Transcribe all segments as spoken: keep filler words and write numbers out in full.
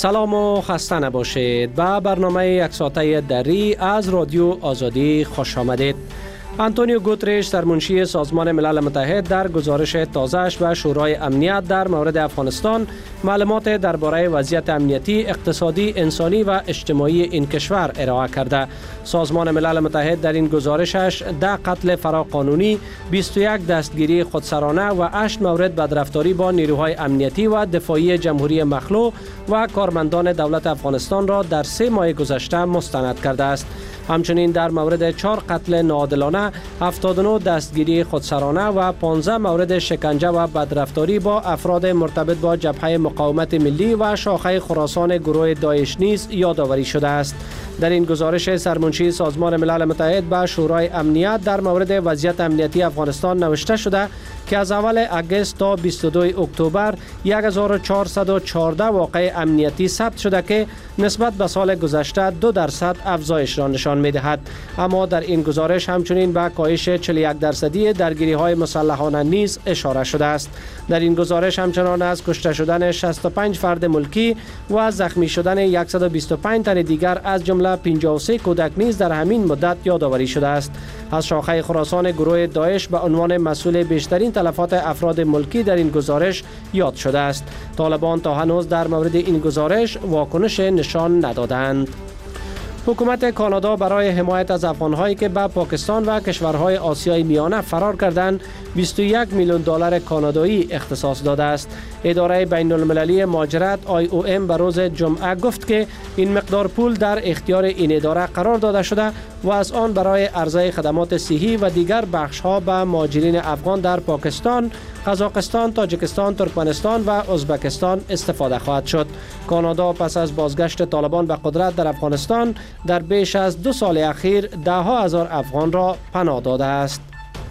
سلام و خسته نباشید. به برنامه یک ساعته دری از رادیو آزادی خوش آمدید. آنتونیو گوترش سرمنشی سازمان ملل متحد در گزارش تازه‌اش به شورای امنیت در مورد افغانستان معلومات درباره وضعیت امنیتی، اقتصادی، انسانی و اجتماعی این کشور ارائه کرده. سازمان ملل متحد در این گزارشش ده قتل فراقانونی، بیست و یک دستگیری خودسرانه و هشت مورد بدرفتاری با نیروهای امنیتی و دفاعی جمهوری مخلوع و کارمندان دولت افغانستان را در سه ماه گذشته مستند کرده است. همچنین در مورد چهار قتل ناعادلانه، هفتاد و نه دستگیری خودسرانه و پانزده مورد شکنجه و بدرفتاری با افراد مرتبط با جبهه مقاومت ملی و شاخه خراسان گروه داعش نیز یادآوری شده است. در این گزارش سرمنشی سازمان ملل متحد به شورای امنیت در مورد وضعیت امنیتی افغانستان نوشته شده که از اول اگست تا بیست و دو اکتبر یک هزار و چهارصد و چهارده واقعه امنیتی ثبت شده که نسبت به سال گذشته دو درصد افزایش را نشان می‌دهد. اما در این گزارش همچنین به کاهش چهل و یک درصدی درگیری‌های مسلحانه نیز اشاره شده است. در این گزارش همچنان از کشته شدن شصت و پنج فرد ملکی و زخمی شدن صد و بیست و پنج تن دیگر از جمله پنجاه و سه کودک نیز در همین مدت یادآوری شده است. از شاخه خراسان گروه داعش به عنوان مسئول بیشترین تلفات افراد ملکی در این گزارش یاد شده است. طالبان تا هنوز در مورد این گزارش واکنش نشان ندادند. حکومت کانادا برای حمایت از افغان‌هایی که به پاکستان و کشورهای آسیای میانه فرار کردند بیست و یک میلیون دلار کانادایی اختصاص داده است. اداره بین المللی مهاجرت آی او ام به روز جمعه گفت که این مقدار پول در اختیار این اداره قرار داده شده و از آن برای عرضه خدمات صحی و دیگر بخش‌ها به مهاجرین افغان در پاکستان، قزاقستان، تاجیکستان، ترکمنستان و ازبکستان استفاده خواهد شد. کانادا پس از بازگشت طالبان به قدرت در افغانستان در بیش از دو سال اخیر ده ها هزار افغان را پناه داده است.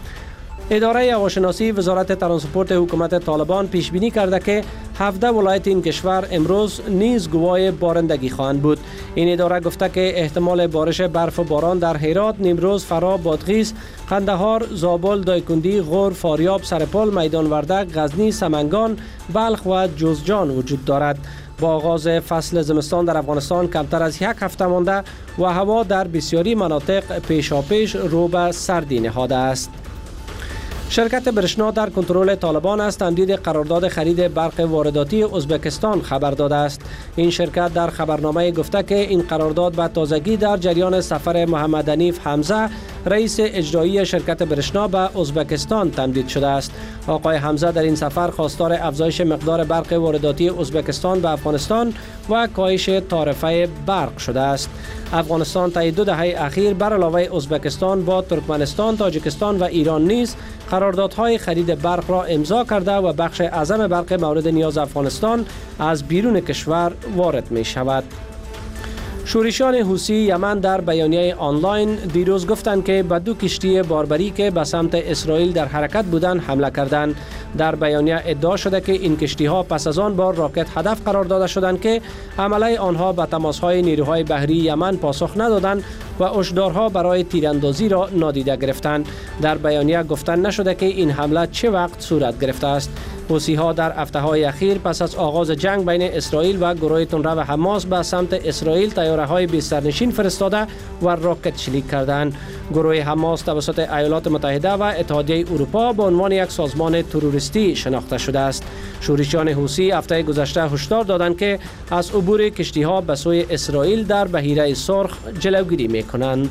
اداره هواشناسی وزارت ترانسپورت حکومت طالبان پیش بینی کرده که هفده ولایت این کشور امروز نیز گواه بارندگی خواهند بود. این اداره گفته که احتمال بارش برف و باران در هرات، نیمروز، فرا، بادغیس، قندهار، زابل، دایکندی، غور، فاریاب، سرپل، میدان وردک، غزنی، سمنگان، بلخ و جوزجان وجود دارد. با آغاز فصل زمستان در افغانستان کمتر از یک هفته مانده و هوا در بسیاری مناطق پیشاپیش رو به سردی نهاده است. شرکت برشنا در کنترل طالبان از تمدید قرارداد خرید برق وارداتی ازبکستان خبر داده است. این شرکت در خبرنامه گفته که این قرارداد به تازگی در جریان سفر محمد حنیف حمزه رئیس اجرایی شرکت برشنا به ازبکستان تمدید شده است. آقای حمزه در این سفر خواستار افزایش مقدار برق وارداتی ازبکستان به افغانستان و کاهش تعرفه برق شده است. افغانستان طی دو دهه اخیر بر علاوه ازبکستان با ترکمنستان، تاجیکستان و ایران نیز قراردادهای خرید برق را امضا کرده و بخش اعظم برق مورد نیاز افغانستان از بیرون کشور وارد می شود. شورشیان حوثی یمن در بیانیه آنلاین دیروز گفتند که به دو کشتی باربری که به سمت اسرائیل در حرکت بودند حمله کردند. در بیانیه ادعا شده که این کشتی ها پس از آن با راکت هدف قرار داده شدند که حمله آنها به تماس‌های نیروهای بحری یمن پاسخ ندادند و هشدارها برای تیراندازی را نادیده گرفتند. در بیانیه گفتن نشده که این حمله چه وقت صورت گرفته است. حوثی‌ها در هفته‌های اخیر پس از آغاز جنگ بین اسرائیل و گروه تندرو حماس به سمت اسرائیل طیاره‌های بی سرنشین فرستاده و راکت شلیک کردند. گروه حماس توسط ایالات متحده و اتحادیه اروپا به عنوان یک سازمان تروریستی شناخته شده است. شورشیان حوثی هفته گذشته هشدار دادند که از عبور کشتی‌ها به سوی اسرائیل در بحیره سرخ جلوگیری می‌کنند.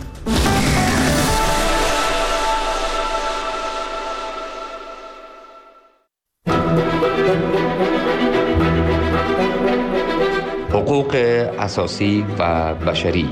حقوق اساسی و بشری.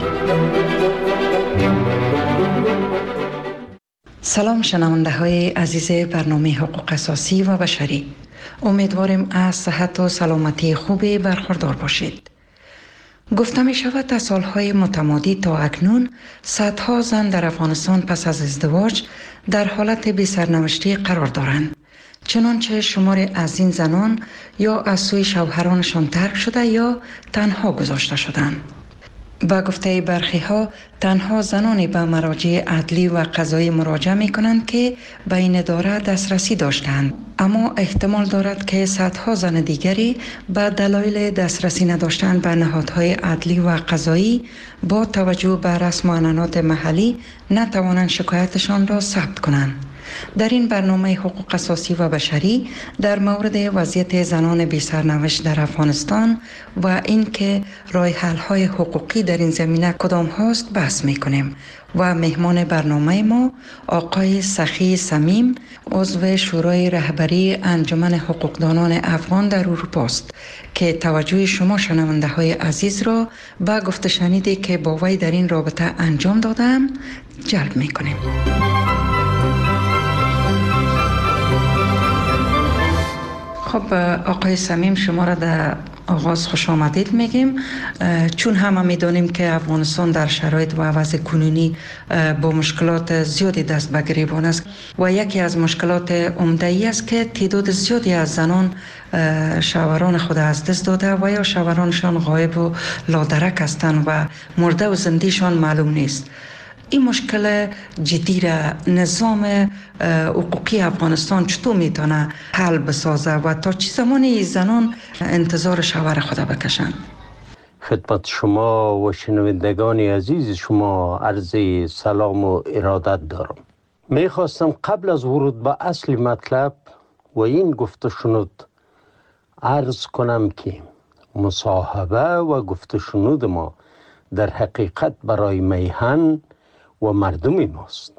سلام شنونده های عزیز برنامه حقوق اساسی و بشری. امیدواریم از صحت و سلامتی خوبی برخوردار باشید. گفته می شود از سالهای متمادی تا اکنون صدها زن در افغانستان پس از ازدواج در حالت بی سرنوشتی قرار دارند. چنانچه شمار از این زنان یا از سوی شوهرانشان ترک شده یا تنها گذاشته شدند. با گفته برخی ها تنها زنانی به مراجع عدلی و قضایی مراجعه می کنند که به این اداره دسترسی داشتند، اما احتمال دارد که صدها زن دیگری به دلایل دسترسی نداشتن به نهادهای عدلی و قضایی با توجه به رسم و عنعنات محلی نتوانند شکایتشان را ثبت کنند. در این برنامه حقوق اساسی و بشری در مورد وضعیت زنان بی سرنوشت در افغانستان و اینکه راه حل های حقوقی در این زمینه کدام هاست بحث می کنیم و مهمان برنامه ما آقای سخی صمیم، عضو شورای رهبری انجمن حقوقدانان افغان در اروپا است که توجه شما شنونده های عزیز را به گفته شنیدی که با وی در این رابطه انجام دادم جلب می کنیم. خب آقای صمیم، شما را در آغاز خوش آمدید میگیم، چون همه میدانیم که افغانستان در شرایط و وضع کنونی با مشکلات زیادی دست به گریبان است و یکی از مشکلات عمده ای است که تعداد زیادی از زنان شوهران خود از دست داده و یا شوهرانشان غایب و لادرک هستند و مرده و زندهشان معلوم نیست. این مشکل جدی را نظام حقوقی افغانستان چطور میتونه حل بسازه و تا چه زمانی زنان انتظار شوهر خود بکشند؟ خدمت شما و شنوندگان عزیز شما عرض سلام و ارادت دارم. میخواستم قبل از ورود به اصل مطلب و این گفته شنود عرض کنم که مصاحبه و گفته شنود ما در حقیقت برای میهن و مردم ماست،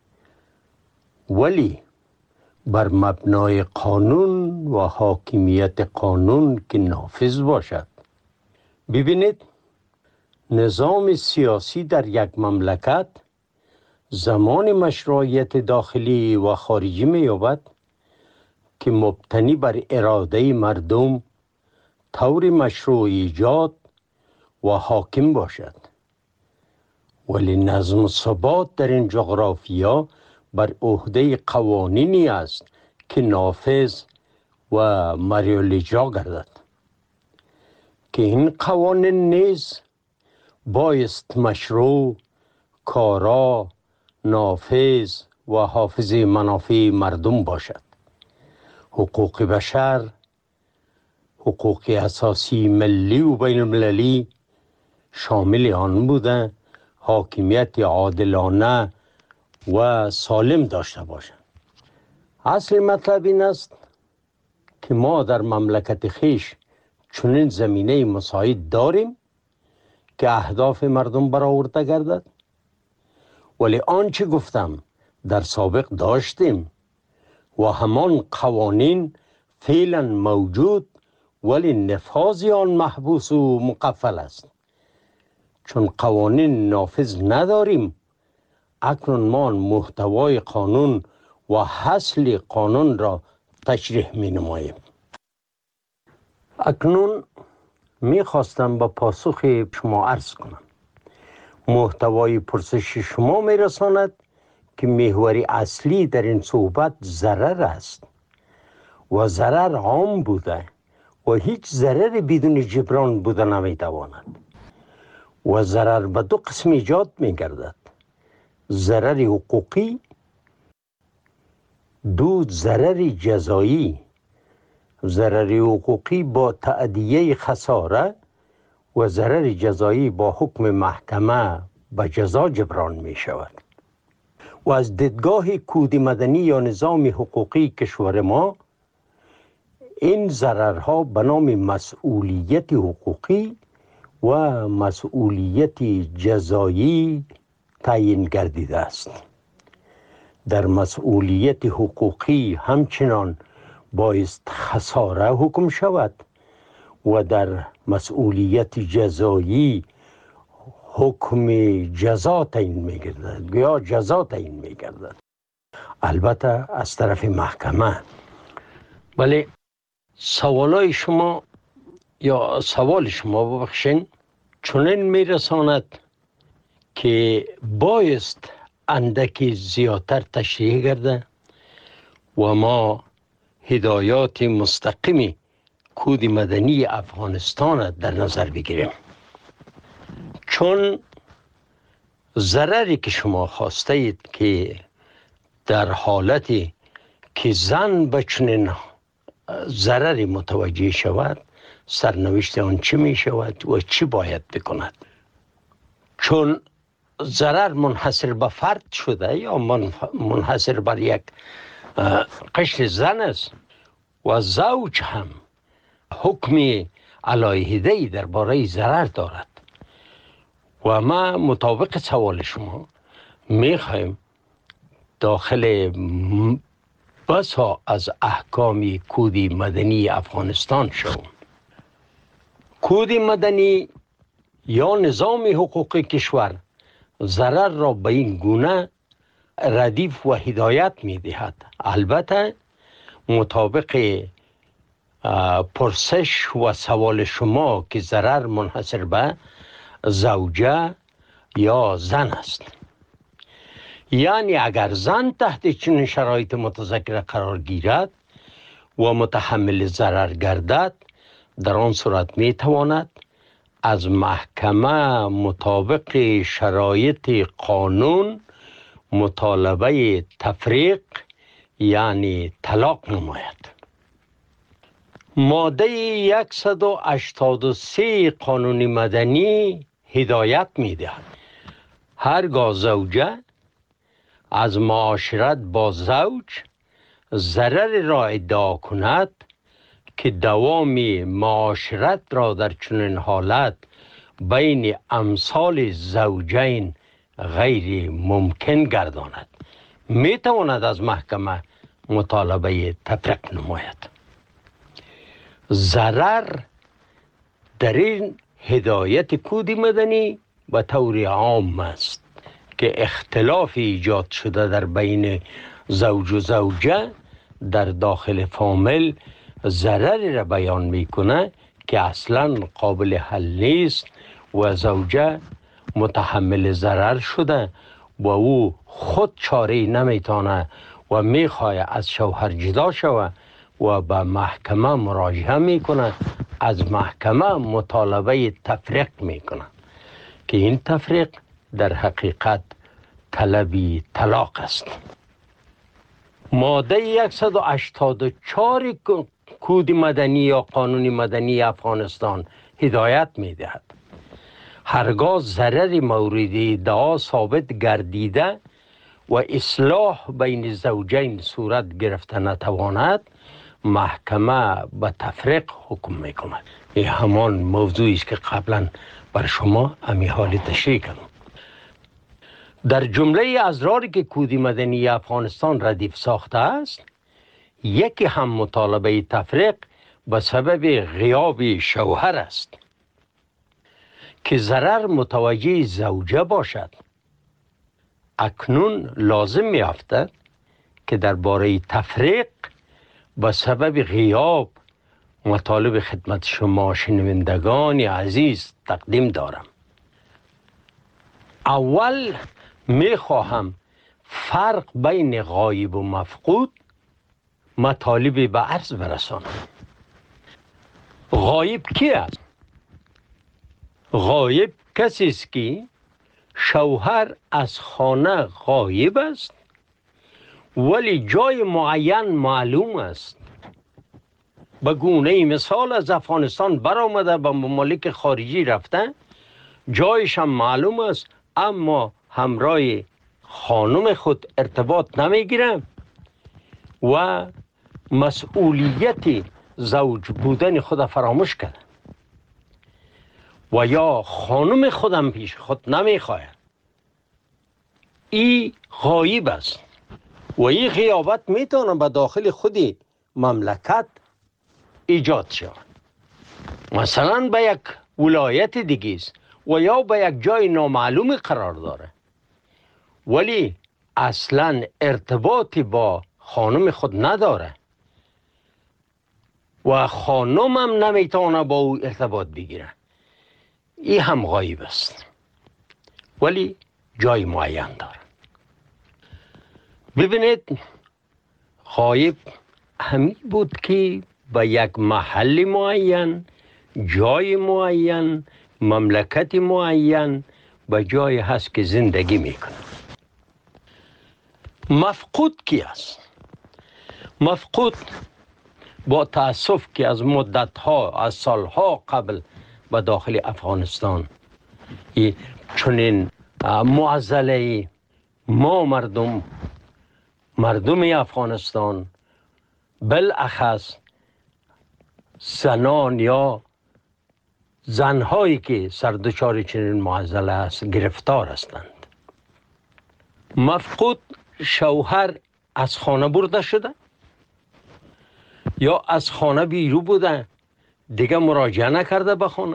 ولی بر مبنای قانون و حاکمیت قانون که نافذ باشد. ببینید، نظام سیاسی در یک مملکت زمان مشروعیت داخلی و خارجی می یابد که مبتنی بر اراده مردم طور مشروع ایجاد و حاکم باشد، ولی نظم و ثبات در این جغرافیا بر عهده قوانینی است که نافذ و مریال اجرا گردد که این قوانین نیز بایست مشروع، کارا، نافذ و حافظ منافع مردم باشد. حقوق بشر، حقوق اساسی ملی و بین المللی شامل آن بوده حاکمیت عادلانه و سالم داشته باشند. اصل مطلب این است که ما در مملکت خیش چنین زمینه مساعد داریم که اهداف مردم برآورده گردد، ولی آنچه گفتم در سابق داشتیم و همان قوانین فعلا موجود، ولی نفاذ آن محبوس و مقفل است. چون قوانین نافذ نداریم، اکنون ما محتوای قانون و حاصل قانون را تشریح می نماییم. اکنون می خواستم با پاسخ شما عرض کنم. محتوای پرسش شما می رساند که محور اصلی در این صحبت ضرر است و ضرر عام بوده و هیچ ضرر بدون جبران بوده نمی تواند و ضرر به دو قسم ایجاد می گردد: ضرر حقوقی، دو ضرر جزایی. ضرر حقوقی با تأدیه خساره و ضرر جزایی با حکم محکمه به جزا جبران می شود. و از دیدگاه کود مدنی یا نظام حقوقی کشور ما، این ضررها به نام مسئولیت حقوقی و مسئولیت جزایی تعیین گردیده است. در مسئولیت حقوقی همچنان بایست خساره حکم شود و در مسئولیت جزایی حکم جزا تعیین می گردد یا جزا تعیین می گردد، البته از طرف محکمه. ولی سوالای شما یا سوال شما ببخشین چنین می رساند که بایست اندکی زیادتر تشریح گرده و ما هدایات مستقیم کود مدنی افغانستان در نظر بگیریم. چون ضرری که شما خواسته اید که در حالتی که زن به چنین ضرری متوجه شود، سرنوشت آن چه می شود و چی باید بکند. چون ضرر منحصر به فرد شده یا منحصر بر یک قشر زن است و زوج هم حکم علیحده‌ای درباره ضرر دارد و ما مطابق سوال شما میخوایم داخل بسا از احکام کود مدنی افغانستان شوم. کود مدنی یا نظام حقوق کشور ضرر را به این گونه ردیف و هدایت می دهد. البته مطابق پرسش و سوال شما که ضرر منحصر به زوجه یا زن است، یعنی اگر زن تحت چنین شرایط متذکره قرار گیرد و متحمل ضرر گردد، در آن صورت می تواند از محکمه مطابق شرایط قانون مطالبه تفریق یعنی طلاق نماید. ماده صد و هشتاد و سه قانون مدنی هدایت می دهد هرگاه زوجه از معاشرت با زوج ضرر را ادعا کند که دوام معاشرت را در چنین حالت بین امثال زوجین غیر ممکن گرداند، می تواند از محکمه مطالبه تفریق نماید. ضرر در این هدایت کود مدنی به طور عام است که اختلاف ایجاد شده در بین زوج و زوجه در داخل فامیل ضرری را بیان میکنه که اصلا قابل حل نیست و زوجه متحمل ضرر شده و او خود چاره نمیتونه و میخواه از شوهر جدا شود و به محکمه مراجعه میکنه، از محکمه مطالبه تفریق میکنه که این تفریق در حقیقت طلبی طلاق است. ماده صد و هشتاد و چهار کود مدنی یا قانون مدنی افغانستان هدایت میدهد هرگاه ضرر مورد ادعا ثابت گردیده و اصلاح بین زوجین صورت گرفته نتواند، محکمه به تفریق حکم میکند. این همان موضوعی است که قبلا بر شما امی حال تشریح کردم. در جمله ازراری که کود مدنی افغانستان ردیف ساخته است، یکی هم مطالبه تفریق به سبب غیاب شوهر است که ضرر متوجه زوجه باشد. اکنون لازم می افتد که درباره تفریق به سبب غیاب مطالب خدمت شما شنوندگان عزیز تقدیم دارم. اول می خواهم فرق بین غایب و مفقود مطالب به عرض برسانم. غایب کی است؟ غایب کسی است که شوهر از خانه غایب است ولی جای معین معلوم است. به گونه مثال از افغانستان برآمده به ممالک خارجی رفته، جایش هم معلوم است اما همراه خانم خود ارتباط نمیگیره و مسئولیت زوج بودن خود فراموش کرده و یا خانم خودم پیش خود نمیخواه. این غایب است و این غیابت میتونه به داخل خودی مملکت ایجاد شود. مثلا به یک ولایت دیگه است و یا به یک جای نامعلوم قرار داره ولی اصلا ارتباطی با خانم خود نداره و خانم هم نمیتونه با او ارتباط بگیره. این هم غایب است ولی جای معین داره. ببینید، غایب همین بود که به یک محل معین، جای معین، مملکت معین به جای هست که زندگی میکنه. مفقود کی است؟ مفقود با تأسف که از مدتها از سالها قبل به داخل افغانستان چنین معضله ما مردم مردم افغانستان بالاخص زنان یا زنهایی که سردچار چنین معضله است گرفتار هستند. مفقود شوهر از خانه برده شده یا از خانه بیرون بوده دیگه مراجعه نکرده به خانه.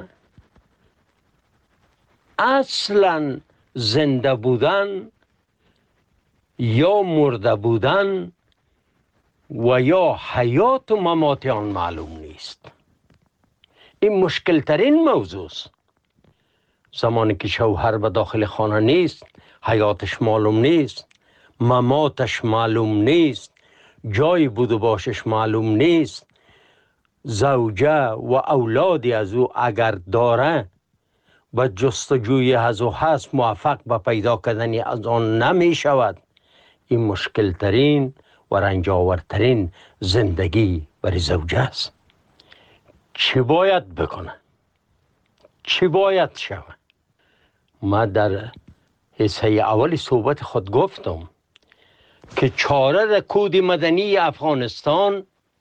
اصلا زنده بودن یا مرده بودن و یا حیات و ممات آن معلوم نیست. این مشکل ترین موضوع است. زمانی که شوهر به داخل خانه نیست، حیاتش معلوم نیست، مماتش معلوم نیست، جای بود و باشش معلوم نیست، زوجه و اولادی از او اگر داره و جستجوی از او هست موفق به پیدا کردن از آن نمی شود. این مشکل ترین و رنجاورترین زندگی برای زوجه است. چی باید بکنه؟ چی باید شود؟ ما در حصه اول صحبت خود گفتم که چاره کود مدنی افغانستان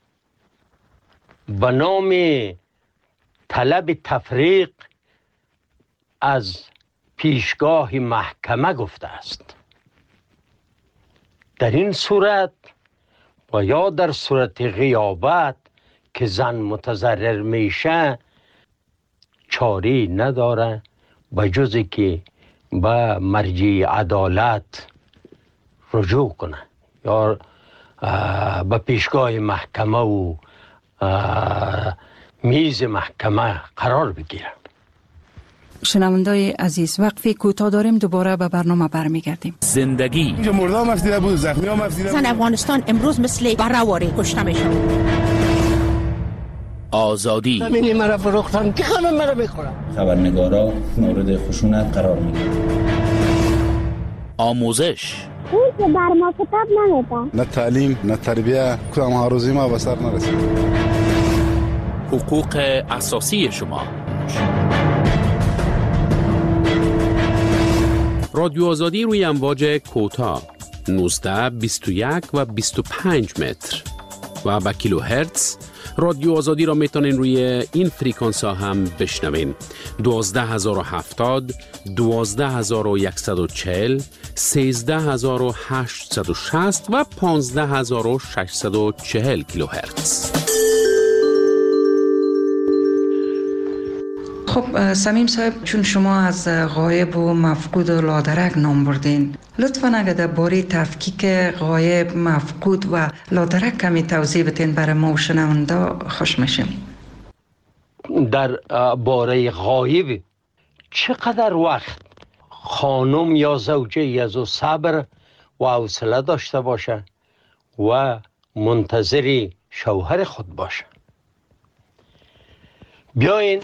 به نام طلب تفریق از پیشگاه محکمه گفته است. در این صورت و یا در صورت غیابت که زن متضرر میشه چاری نداره به جز که به مرجع عدالت رجوع کنه یا به پیشگاه محکمه و میز محکمه قرار بگیره. شنوندای عزیز وقفی کوتاه داریم، دوباره به برنامه برمیگردیم. زندگی اینجا مردم افزیده بود، زخمی هم افزیده بود. زن افغانستان امروز مثل برهواری کشته میشه. آزادی زمینی مرا فروختن که خانم مرا بخورم. خبرنگارا مورد خشونت قرار میگیرن. آموزش اون که بر ما کتاب نمیدن. نه تعلیم نه تربیه کدام ها روزی ما به سر نرسید. حقوق اساسی شما. رادیو آزادی روی امواج کوتاه نوزده، بیست و یک و بیست و پنج متر و با کیلو هرتز. رادیو آزادی را میتونین روی این فریکانس ها هم بشنوین: دوازده هزار و هفتاد، دوازده هزار و صد و چهل، سیزده هزار و هشتصد و شصت و پانزده هزار و ششصد و چهل کیلو هرتز. خب سمیم صاحب، چون شما از غایب و مفقود و لادرک نام بردین، لطفاً اگر در باره تفکیک غایب، مفقود و لادرک کمی توضیح بتین برای ما و شنونده خوش میشیم. در باره غایب چقدر وقت خانم یا زوجه از او صبر و حوصله داشته باشه و منتظر شوهر خود باشه؟ بیاین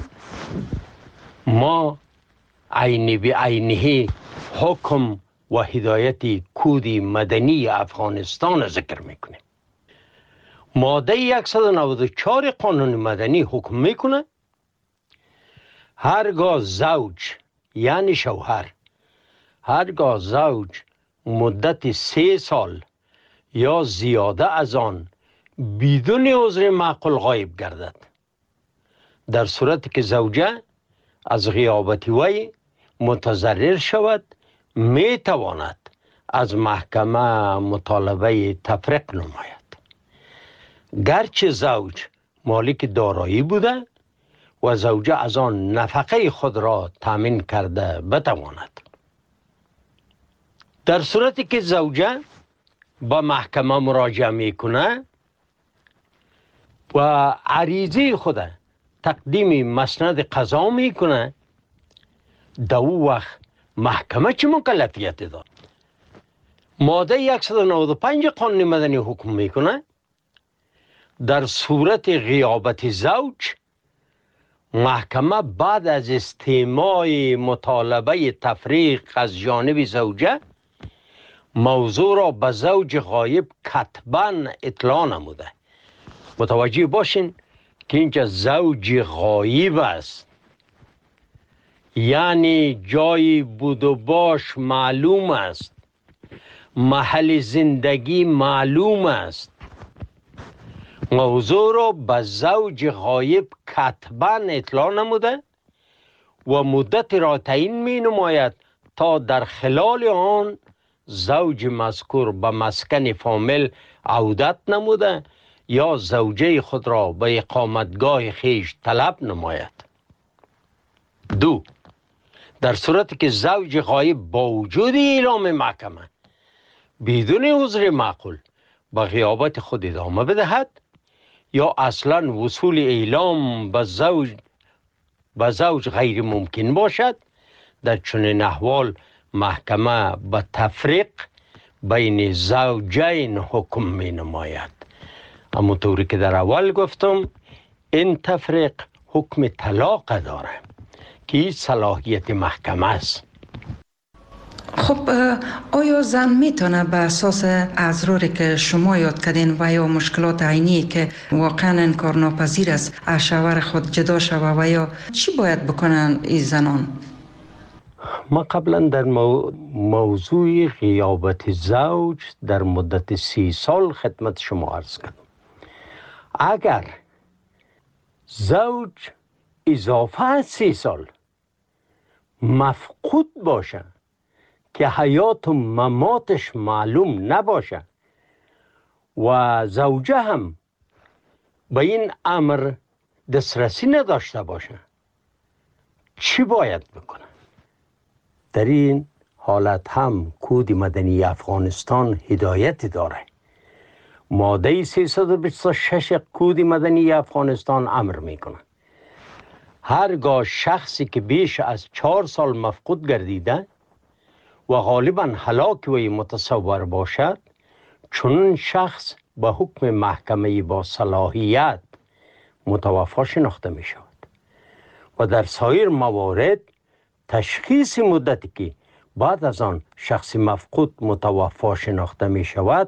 ما عینی به عینه حکم و هدایت کود مدنی افغانستان ذکر میکنه. ماده صد و نود و چهار قانون مدنی حکم میکنه هرگاه زوج یعنی شوهر هرگاه زوج مدت سه سال یا زیاده از آن بدون عذر معقول غایب گردد، در صورتی که زوجه از غیابت وی متضرر شود، می تواند از محکمه مطالبه تفریق نماید. گرچه زوج مالک دارایی بوده و زوجه از آن نفقه خود را تامین کرده بتواند. در صورتی که زوجه با محکمه مراجعه میکنه و عریضه خود تقدیم مسند قضا میکنه، در او وقت محکمه چه مکلفیت داد؟ ماده صد و نود و پنج قانون مدنی حکم میکنه در صورت غیابت زوج محکمه بعد از استماع مطالبه تفریق از جانب زوجه موضوع را به زوج غایب کتباً اطلاع نموده. متوجه باشین که اینجا زوج غایب است، یعنی جای بود و باش معلوم است، محل زندگی معلوم است. موضوع را به زوج غایب کتباً اطلاع نموده و مدت را تعیین می نماید تا در خلال آن زوج مذکور به مسکن فامیل عودت نموده یا زوجه خود را به اقامتگاه خیش طلب نماید. دو، در صورتی که زوج غایب با وجود اعلام محکمه بدون عذر معقول به غیابت خود ادامه بدهد یا اصلا وصول اعلام به زوج به زوج غیر ممکن باشد، در چنین احوال محکمه به تفریق بین زوجین حکم می نماید. اما طوری که در اول گفتم این تفریق حکم طلاق داره که این صلاحیت محکمه است. خب آیا زن میتونه به اساس اضراری که شما یاد کردین و یا مشکلات عینی که واقعا انکار ناپذیر است از شوهر خود جدا شوه و یا چی باید بکنن این زنان؟ ما قبلا در مو... موضوع غیابت زوج در مدت سی سال خدمت شما عرض کردم. اگر زوج اضافه از سی سال مفقود باشه که حیات و مماتش معلوم نباشه و زوجه هم به این امر دسترسی نداشته باشه، چی باید بکنه؟ در این حالت هم کود مدنی افغانستان هدایت داره. ماده سیصد و بیست و شش کود مدنی افغانستان امر میکنه هرگاه شخصی که بیش از چهار سال مفقود گردیده و غالبا هلاک وی متصور باشد، چون شخص به حکم محکمه با صلاحیت متوفی شناخته می شود و در سایر موارد تشخیص مدتی که بعد از آن شخص مفقود متوفی شناخته می شود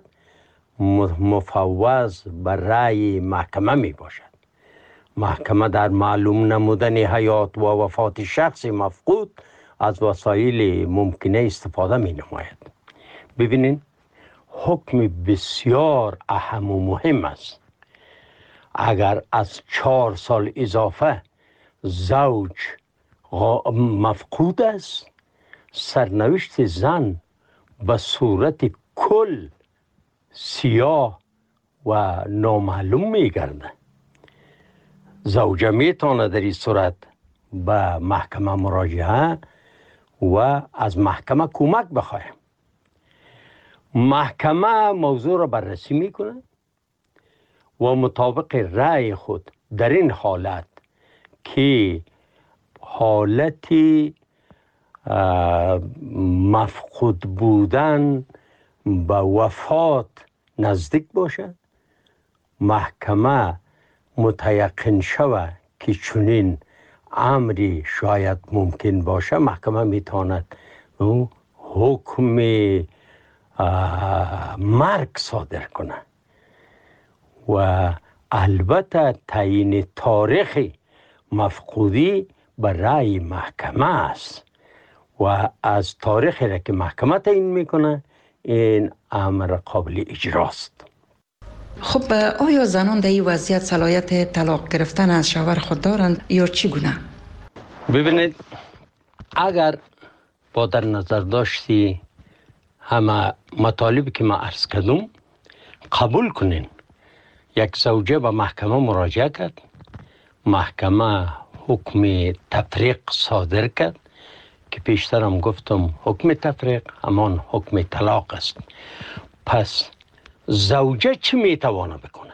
مفوض به رأی محکمه می باشد. محکمه در معلوم نمودن حیات و وفات شخص مفقود از وسایل ممکنه استفاده می نماید. ببینین حکم بسیار اهم و مهم است. اگر از چهار سال اضافه زوج مفقود است، سرنوشت زن به صورت کل سیاه و نامعلوم می گرده. زوجه می تواند در این صورت به محکمه مراجعه و از محکمه کمک بخواهیم. محکمه موضوع را بررسی میکنه و مطابق رأی خود در این حالت که حالتی مفقود بودن به وفات نزدیک باشه، محکمه متیقن شود که چنین امری شاید ممکن باشه، محکمه میتواند حکم مرگ صادر کنه و البته تعیین تاریخ مفقودی به رأی محکمه است و از تاریخی را که محکمه تعیین میکنه این امر قابل اجراست. خب آیا زنان در این وضعیت صلاحیت طلاق گرفتن از شوهر خود دارند یا چگونه؟ ببینید، اگر با در نظر داشتی همه مطالبی که ما عرض کردم قبول کنین، یک زوجه به محکمه مراجعه کرد، محکمه حکم تفریق صادر کرد که پیشترم گفتم حکم تفریق همان حکم طلاق است. پس زوجه چی میتوانه بکنه؟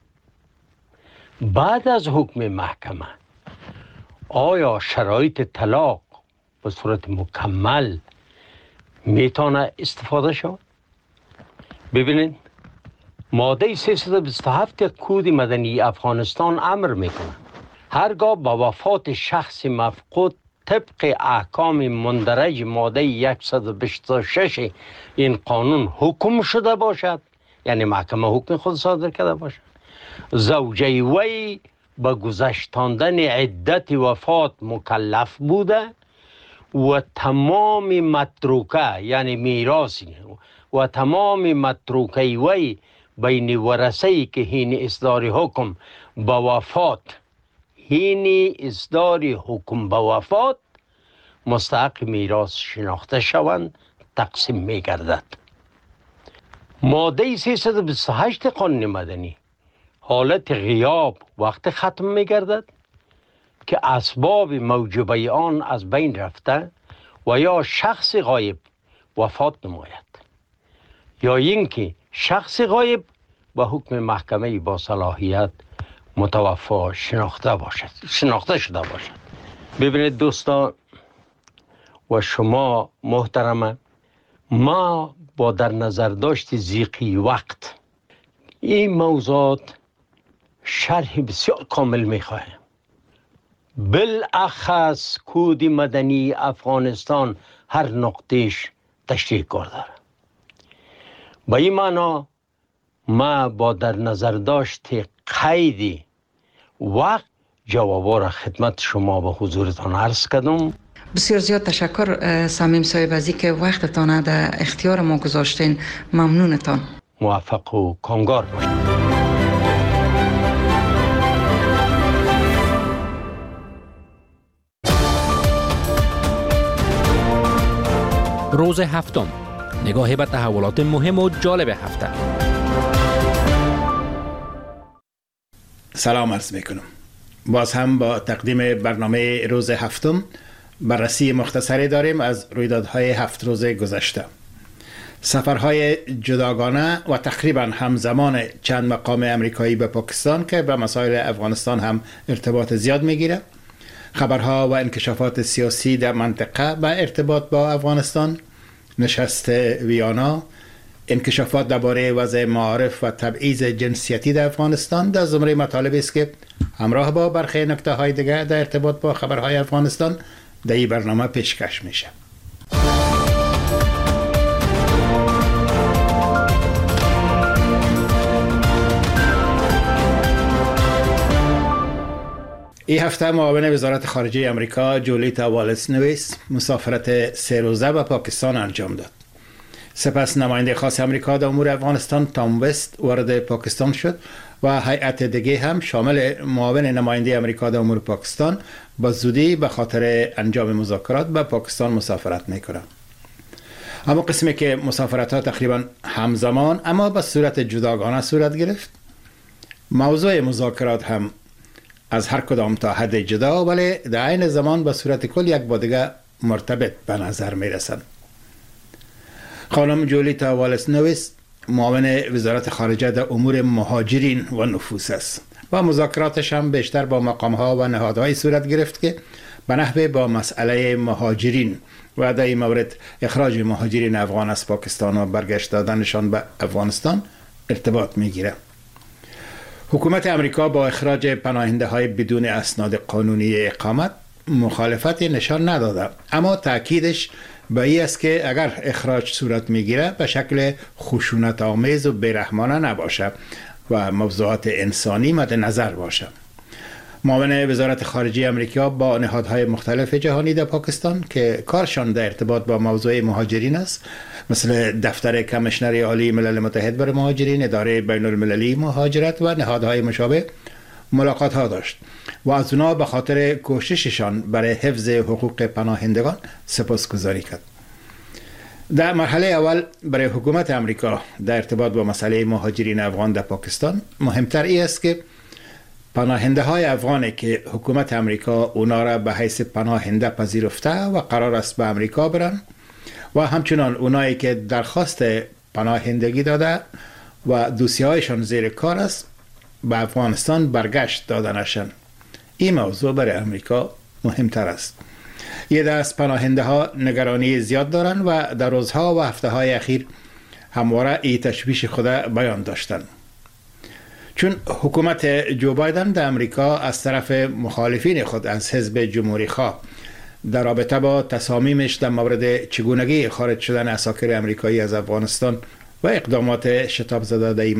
بعد از حکم محکمه آیا شرایط طلاق به صورت مکمل میتونه استفاده شود؟ ببینید، ماده سیصد و بیست و هفت کود مدنی افغانستان امر میکنه هرگاه با وفات شخص مفقود طبق احکام مندرج ماده صد و بیست و شش این قانون حکم شده باشد، یعنی محکمه حکم خود صادر کرده باشد، زوجه وی به گذشتاندن عدت وفات مکلف بوده و تمام متروکه یعنی میراثی و تمام متروکه وی بین ورثه‌ای که هین اصدار حکم به وفات هین اصدار حکم به وفات مستحق میراث شناخته شوند تقسیم می گردد. ماده سیصد و بیست و هشت قانون مدنی حالت غیاب وقت ختم می گردد که اسباب موجبه آن از بین رفته و یا شخص غایب وفات نماید یا اینکه شخص غایب به حکم محکمه با صلاحیت متوفا شناخته باشد شناخته شده باشد. ببینید دوستان و شما محترمه، ما با در نظر داشت ضیقی وقت این موضوعات شرح بسیار کامل میخواهیم. بالاخص کود مدنی افغانستان هر نقطهش تشریح کار داره. با این معنا ما با در نظر داشت قیدی وقت جوابا را خدمت شما به حضورتان عرض کردم. بسیار زیاد تشکر صمیم صاحب از اینکه وقتتان در اختیار ما گذاشتین. ممنونتان. موفق و کامگار باشید. روز هفتم، نگاهی به تحولات مهم و جالب هفته. سلام عرض میکنم. باز هم با تقدیم برنامه روز هفتم بررسی مختصری داریم از رویدادهای هفت روز گذشته. سفرهای جداگانه و تقریبا همزمان چند مقام امریکایی به پاکستان که به مسائل افغانستان هم ارتباط زیاد میگیره، خبرها و انکشافات سیاسی در منطقه به ارتباط با افغانستان، نشست ویانا، انکشافات درباره وضع معارف و تبعیض جنسیتی در افغانستان در زمره مطالبی است که همراه با برخی نکته‌های دیگر در ارتباط با خبرهای افغانستان در این برنامه پیشکش میشه. این هفته معاون وزارت خارجه امریکا جولیتا والس نویس مسافرت سه روزه به پاکستان انجام داد. سپس نماینده خاص امریکا در امور افغانستان تام وست وارد پاکستان شد و هیئت دیگه هم شامل معاون نماینده امریکا در امور پاکستان با زودی به خاطر انجام مذاکرات به پاکستان مسافرت میکنند. اما قسمی که مسافرت ها تقریبا همزمان اما به صورت جداگانه صورت گرفت، موضوع مذاکرات هم از هر کدام تا حد جدا ولی در عین زمان به صورت کل یک با دیگه مرتبط به نظر می رسند. خانم جولیتا والس نویس معاون وزارت خارجه در امور مهاجرین و نفوس است و مذاکراتش هم بیشتر با مقامها و نهادهای صورت گرفت که به نحوه با مسئله مهاجرین و در این مورد اخراج مهاجرین افغان از پاکستان و برگشت دادنشان به افغانستان ارتباط می گیره. حکومت امریکا با اخراج پناهنده های بدون اسناد قانونی اقامت مخالفتی نشان نداده، اما تاکیدش به این است که اگر اخراج صورت میگیره به شکل خشونت آمیز و بیرحمانه نباشه و موضوعات انسانی مد نظر باشه. معاون وزارت خارجه امریکا با نهادهای مختلف جهانی در پاکستان که کارشان در ارتباط با موضوع مهاجرین است، مثل دفتر کمیشنر عالی ملل متحد برای مهاجرین، اداره بین المللی مهاجرت و نهادهای مشابه ملاقات ها داشت و از اونا به خاطر کوشششان برای حفظ حقوق پناهندگان سپاسگزاری کرد. در مرحله اول برای حکومت امریکا در ارتباط با مسئله مهاجرین افغان در پاکستان مهمتر ای است که پناهنده های افغانی که حکومت امریکا اونا را به حیث پناهنده پذیرفته و قرار است به امریکا برن و همچنان اونایی که درخواست پناهندگی داده و دوسیه هایشان زیر کار است به افغانستان برگشت دادنشان. این موضوع برای امریکا مهمتر است. یه دست پناهنده ها نگرانی زیاد دارن و در روزها و هفته های اخیر همواره ای تشویش خود بیان داشتن. چون حکومت جو بایدن در امریکا از طرف مخالفین خود از حزب جمهوری خواه در رابطه با تصامیمش در مورد چگونگی خارج شدن عساکر امریکایی از افغانستان و اقدامات شتاب زده